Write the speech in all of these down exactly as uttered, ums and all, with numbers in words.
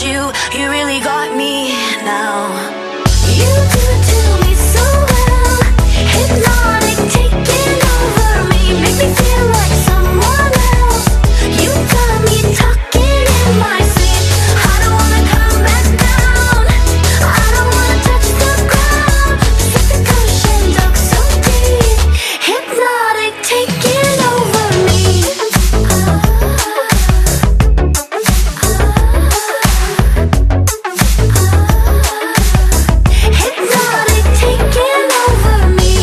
you. You really got me now. You do it to me so well, hypnotic, taking over me, make me feel like someone else. You got me talking in my sleep. I don't wanna come back down, I don't wanna touch the ground. Pacific Ocean dug so deep, hypnotic, taking over me. Hypnotic, taking over me.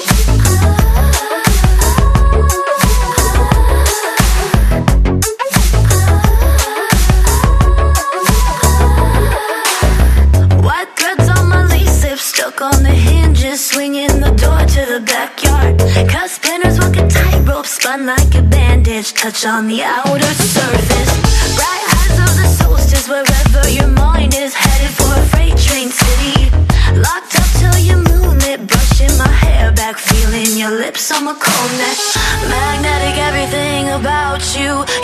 White threads on my lace lips, stuck on the hinges, swinging the door to the backyard. Cut spinners, walking tightrope, spun like a bandage, touch on the outer surface. Bright eyes of the solstice, wherever your mind is headed for a freight train city. Locked up till your moonlit, brushing my hair back, feeling your lips on my cold neck. Magnetic, everything about you